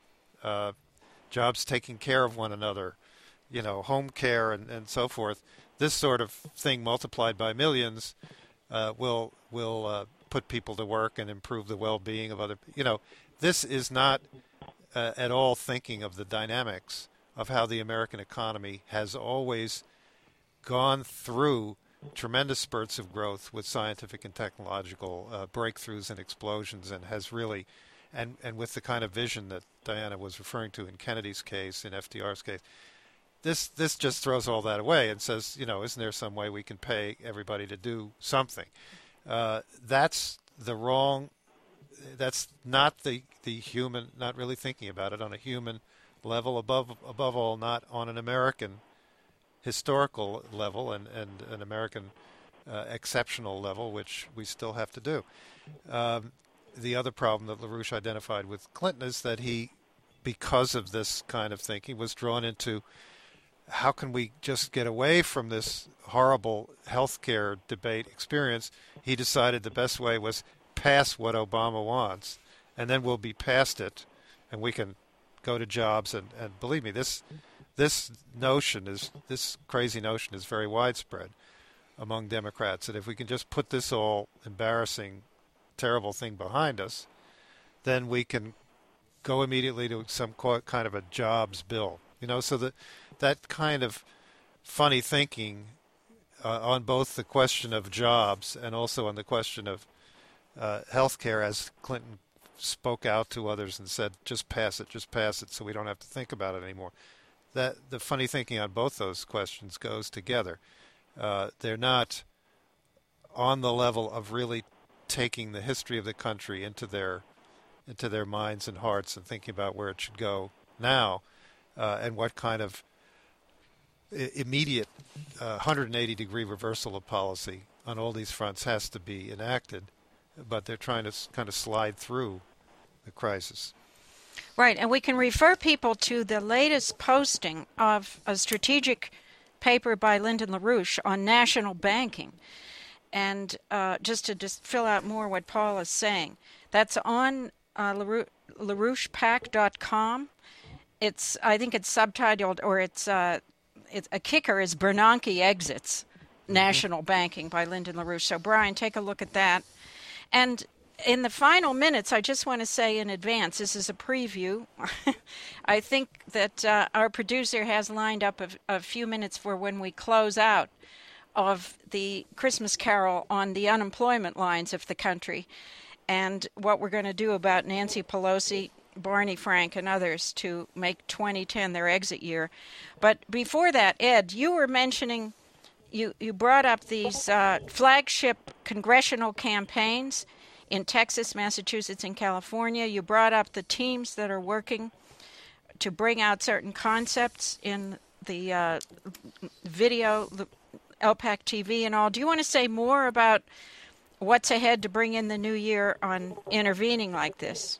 uh, jobs taking care of one another, you know, home care and, and so forth. This sort of thing multiplied by millions uh, will will uh, put people to work and improve the well-being of other. You know, this is not uh, at all thinking of the dynamics of how the American economy has always gone through tremendous spurts of growth with scientific and technological uh, breakthroughs and explosions, and has really, and, and with the kind of vision that Diana was referring to in Kennedy's case, in F D R's case, this this just throws all that away and says, you know, isn't there some way we can pay everybody to do something? Uh, that's the wrong, that's not the, the human, not really thinking about it on a human level, above above all, not on an American historical level and, and an American uh, exceptional level, which we still have to do. Um, the other problem that LaRouche identified with Clinton is that he, because of this kind of thinking, was drawn into how can we just get away from this horrible healthcare debate experience. He decided the best way was pass what Obama wants, and then we'll be past it, and we can go to jobs. And, and believe me, this this notion is this crazy notion is very widespread among Democrats, that if we can just put this all embarrassing, terrible thing behind us, then we can go immediately to some kind of a jobs bill. You know, so that that kind of funny thinking uh, on both the question of jobs and also on the question of uh, health care, as Clinton spoke out to others and said, just pass it, just pass it, so we don't have to think about it anymore. That the funny thinking on both those questions goes together. Uh, they're not on the level of really taking the history of the country into their into their minds and hearts and thinking about where it should go now, uh, and what kind of I- immediate uh, one hundred eighty degree reversal of policy on all these fronts has to be enacted. But they're trying to s- kind of slide through the crisis. Right, and we can refer people to the latest posting of a strategic paper by Lyndon LaRouche on national banking. And uh, just to just fill out more what Paul is saying, that's on uh, LaRouche, LaRouche Pac dot com. It's, I think it's subtitled, or it's, uh, it's a kicker is Bernanke Exits mm-hmm. National Banking by Lyndon LaRouche. So, Brian, take a look at that. And in the final minutes, I just want to say in advance, this is a preview. I think that uh, our producer has lined up a, a few minutes for when we close out of the Christmas Carol on the unemployment lines of the country, and what we're going to do about Nancy Pelosi, Barney Frank, and others to make twenty ten their exit year. But before that, Ed, you were mentioning, you, you brought up these uh, flagship congressional campaigns in Texas, Massachusetts, and California. You brought up the teams that are working to bring out certain concepts in the uh, video, the L PAC T V and all. Do you want to say more about what's ahead to bring in the new year on intervening like this?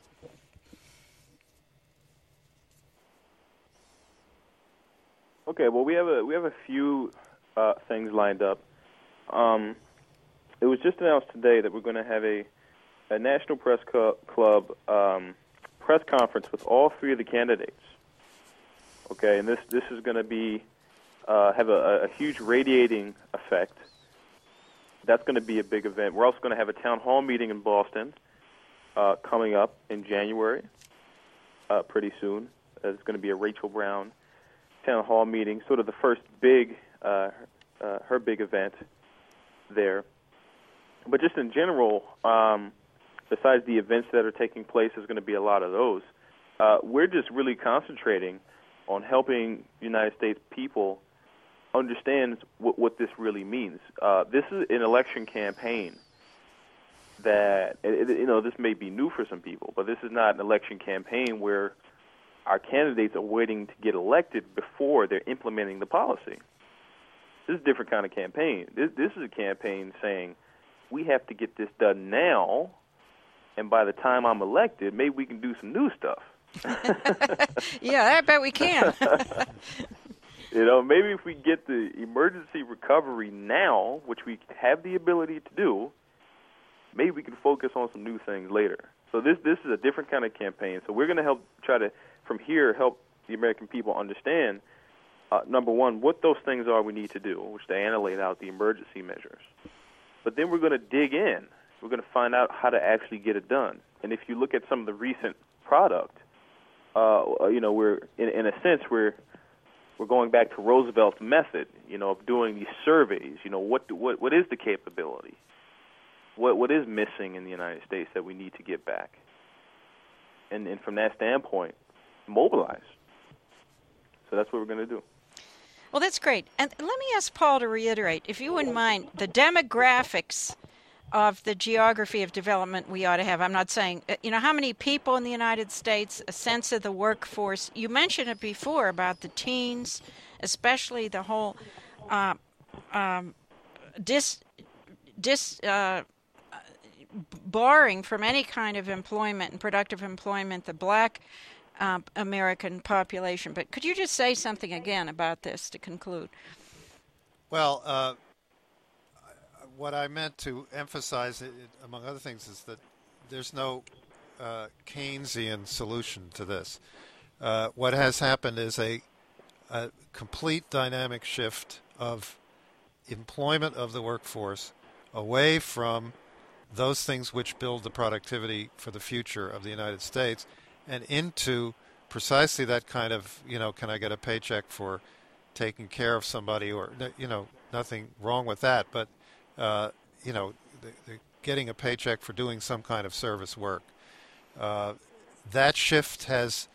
Okay, well, we have a we have a few uh, things lined up. Um, it was just announced today that we're going to have a a National Press Co- Club um, press conference with all three of the candidates. Okay, and this this is going to be uh, have a, a huge radiating effect. That's going to be a big event. We're also going to have a town hall meeting in Boston uh, coming up in January, uh, pretty soon. Uh, it's going to be a Rachel Brown town hall meeting, sort of the first big, uh, uh, her big event there. But just in general, um, besides the events that are taking place, there's going to be a lot of those. Uh, we're just really concentrating on helping United States people understand what, what this really means. Uh, this is an election campaign that, it, you know, this may be new for some people, but this is not an election campaign where our candidates are waiting to get elected before they're implementing the policy. This is a different kind of campaign. This, this is a campaign saying, we have to get this done now, and by the time I'm elected, maybe we can do some new stuff. Yeah, I bet we can. You know, maybe if we get the emergency recovery now, which we have the ability to do, maybe we can focus on some new things later. So this this is a different kind of campaign. So we're going to help try to from here help the American people understand, uh, number one, what those things are we need to do, which Diana laid out, the emergency measures. But then we're going to dig in. We're going to find out how to actually get it done. And if you look at some of the recent product, uh, you know, we're in, in a sense we're we're going back to Roosevelt's method, you know, of doing these surveys. You know, what what what is the capability? What what is missing in the United States that we need to get back? And and from that standpoint, mobilize. So that's what we're going to do. Well, that's great. And let me ask Paul to reiterate, if you wouldn't mind, the demographics of the geography of development we ought to have. I'm not saying, you know, how many people in the United States, a sense of the workforce. You mentioned it before about the teens, especially the whole uh, um, dis, dis, uh, barring from any kind of employment and productive employment, the black uh, American population. But could you just say something again about this to conclude? Well, uh, what I meant to emphasize, it, among other things, is that there's no uh, Keynesian solution to this. Uh, what has happened is a, a complete dynamic shift of employment of the workforce away from those things which build the productivity for the future of the United States and into precisely that kind of, you know, can I get a paycheck for taking care of somebody, or, you know, nothing wrong with that, but Uh, you know, the, the getting a paycheck for doing some kind of service work. Uh, that shift has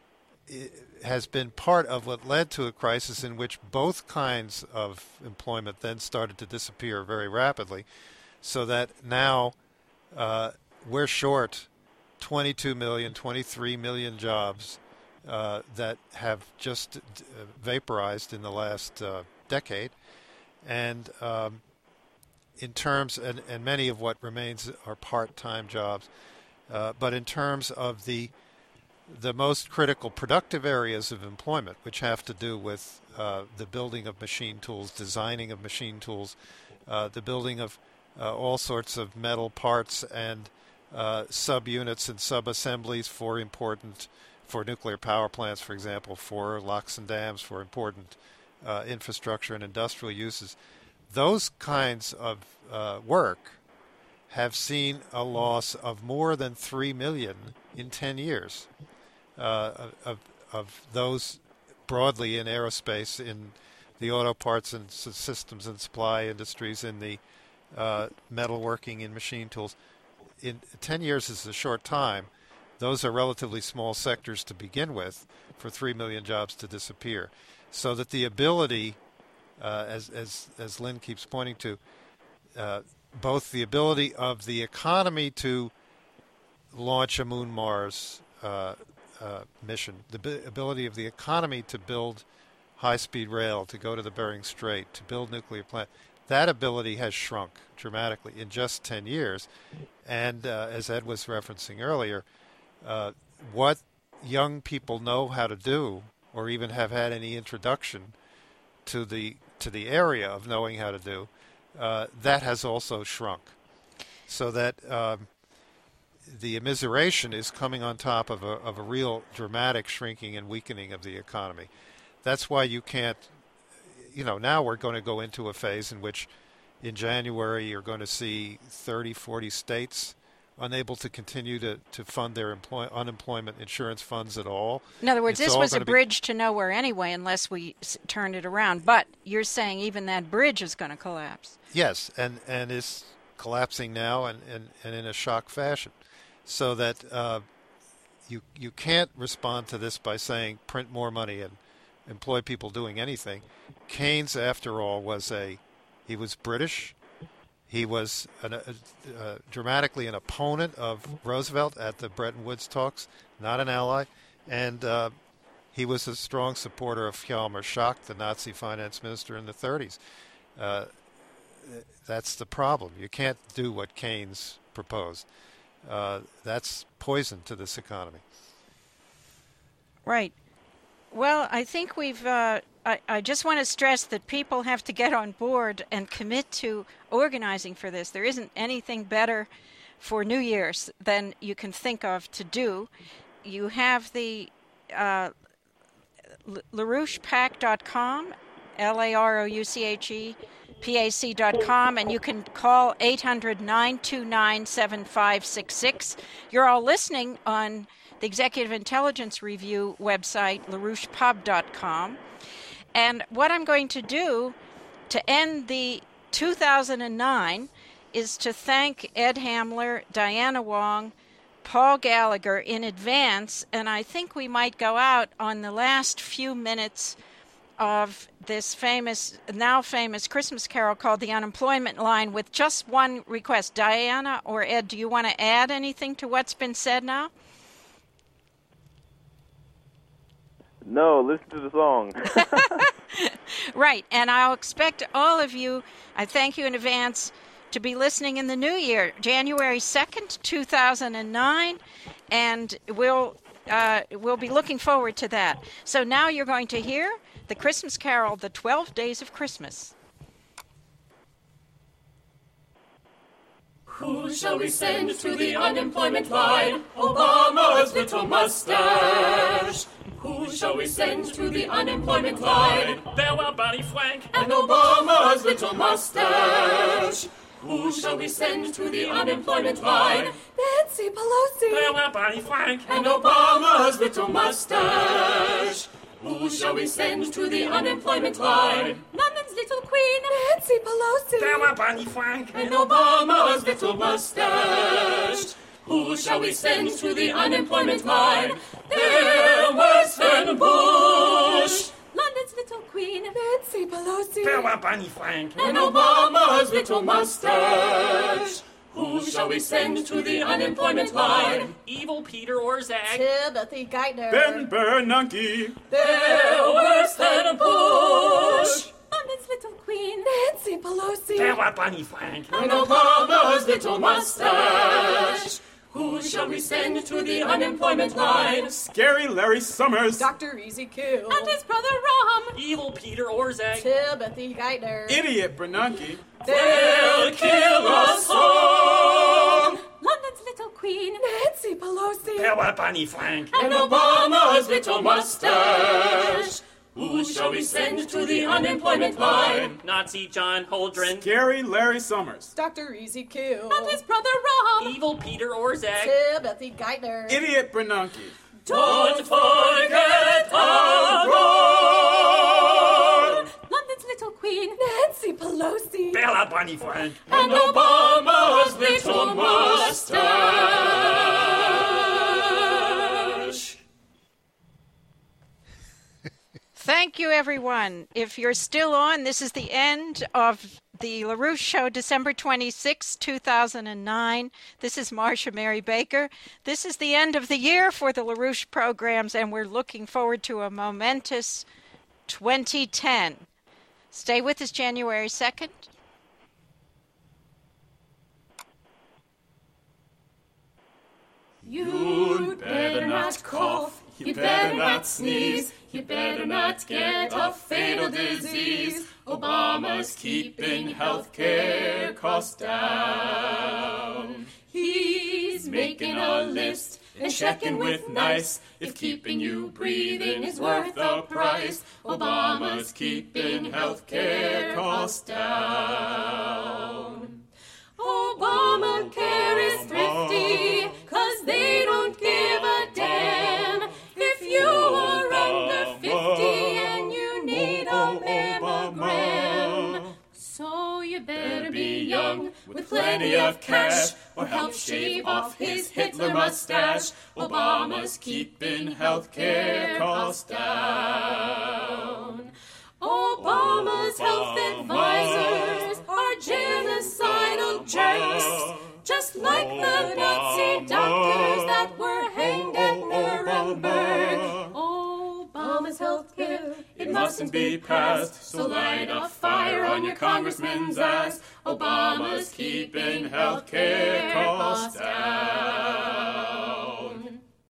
has been part of what led to a crisis in which both kinds of employment then started to disappear very rapidly, so that now uh, we're short twenty-two million, twenty-three million jobs uh, that have just uh, vaporized in the last uh, decade. And um, in terms, and, and many of what remains are part-time jobs, uh, but in terms of the the most critical productive areas of employment, which have to do with uh, the building of machine tools, designing of machine tools, uh, the building of uh, all sorts of metal parts and uh, subunits and sub-assemblies for important, for nuclear power plants, for example, for locks and dams, for important uh, infrastructure and industrial uses. Those kinds of uh, work have seen a loss of more than three million in ten years uh, of, of those broadly in aerospace, in the auto parts and systems and supply industries, in the uh, metalworking and machine tools. In ten years is a short time. Those are relatively small sectors to begin with for three million jobs to disappear. So that the ability, Uh, as as as Lynn keeps pointing to, uh, both the ability of the economy to launch a Moon Mars uh, uh, mission, the b- ability of the economy to build high-speed rail, to go to the Bering Strait, to build nuclear plant, that ability has shrunk dramatically in just ten years. And uh, as Ed was referencing earlier, uh, what young people know how to do, or even have had any introduction to the to the area of knowing how to do, uh, that has also shrunk. So that um, the immiseration is coming on top of a, of a real dramatic shrinking and weakening of the economy. That's why you can't, you know, now we're going to go into a phase in which in January you're going to see thirty, forty states unable to continue to, to fund their employ- unemployment insurance funds at all. In other words, it's this was a bridge be... to nowhere anyway, unless we s- turned it around. But you're saying even that bridge is going to collapse. Yes, and, and is collapsing now, and, and, and in a shock fashion. So that uh, you you can't respond to this by saying print more money and employ people doing anything. Keynes, after all, was a he was British. He was an, a, a, dramatically an opponent of Roosevelt at the Bretton Woods talks, not an ally. And uh, he was a strong supporter of Hjalmar Schacht, the Nazi finance minister in the thirties. Uh, that's the problem. You can't do what Keynes proposed. Uh, that's poison to this economy. Right. Well, I think we've... Uh, I, I just want to stress that people have to get on board and commit to organizing for this. There isn't anything better for New Year's than you can think of to do. You have the uh, LaRouche Pac dot com, L A R O U C H E P A C dot com, and you can call eight hundred, nine two nine, seven five six six. You're all listening on the Executive Intelligence Review website, LaRouche Pub dot com. And what I'm going to do to end the two thousand nine is to thank Ed Hamler, Diana Wong, Paul Gallagher in advance, and I think we might go out on the last few minutes of this famous, now famous Christmas carol called The Unemployment Line with just one request. Diana or Ed, do you want to add anything to what's been said now? No, listen to the song. Right, and I'll expect all of you, I thank you in advance, to be listening in the new year, January second, two thousand nine, and we'll uh, we'll be looking forward to that. So now you're going to hear the Christmas carol, The twelve Days of Christmas. Who shall we send to the unemployment line? Obama's little mustache. Who shall we send to the unemployment line? There were Barney Frank and Obama's little mustache. Who shall we send to the unemployment line? Nancy Pelosi. There were Barney Frank and Obama's little mustache. Who shall we send to the unemployment line? London's little queen, Nancy Pelosi. There were Barney Frank and Obama's little mustache. Who shall we send to the unemployment line? They're worse than Bush. London's little queen, Nancy Pelosi. There were Barney Frank and Obama's little mustache. Who shall we send to the unemployment line? Evil Peter Orszag, Timothy Geithner, Ben Bernanke. They're worse than Bush. London's little queen, Nancy Pelosi. There were Barney Frank and Obama's little mustache. Who shall we send to the unemployment line? Scary Larry Summers. Doctor Easy Kill and his brother Rom. Evil Peter Orszag, Timothy Geithner, Idiot Bernanke. They'll kill us all. London's little queen, Nancy Pelosi. There were Barney Frank and Obama's little mustache. Who shall we send to the unemployment line? Nazi John Holdren, Scary Larry Summers. Doctor Easy Kill and his brother Rom. Evil Peter Orszag, Timothy Geithner, Idiot Bernanke. Don't forget our God. London's little queen, Nancy Pelosi. there were Barney Frank and Obama's little mustache. Thank you, everyone. If you're still on, this is the end of the LaRouche Show, December twenty-sixth, two thousand nine. This is Marcia Mary Baker. This is the end of the year for the LaRouche programs, and we're looking forward to a momentous twenty ten. Stay with us January second. You'd better not cough, you better not sneeze, you better not get a fatal disease. Obama's keeping healthcare costs down. He's making a list and checking with NICE if keeping you breathing is worth the price. Obama's keeping healthcare costs down. Obamacare is thrifty, 'cause they don't give a damn. If you are under fifty and you need a mammogram, so you better be young with plenty of cash, or help shave off his Hitler mustache. Obama's keeping healthcare costs down. Obama's health advisors are genocidal jerks, just like the Nazi doctors that were hanged at Nuremberg. Obama's health care, it mustn't be passed, so light a fire on your congressman's ass. Obama's keeping health care costs down.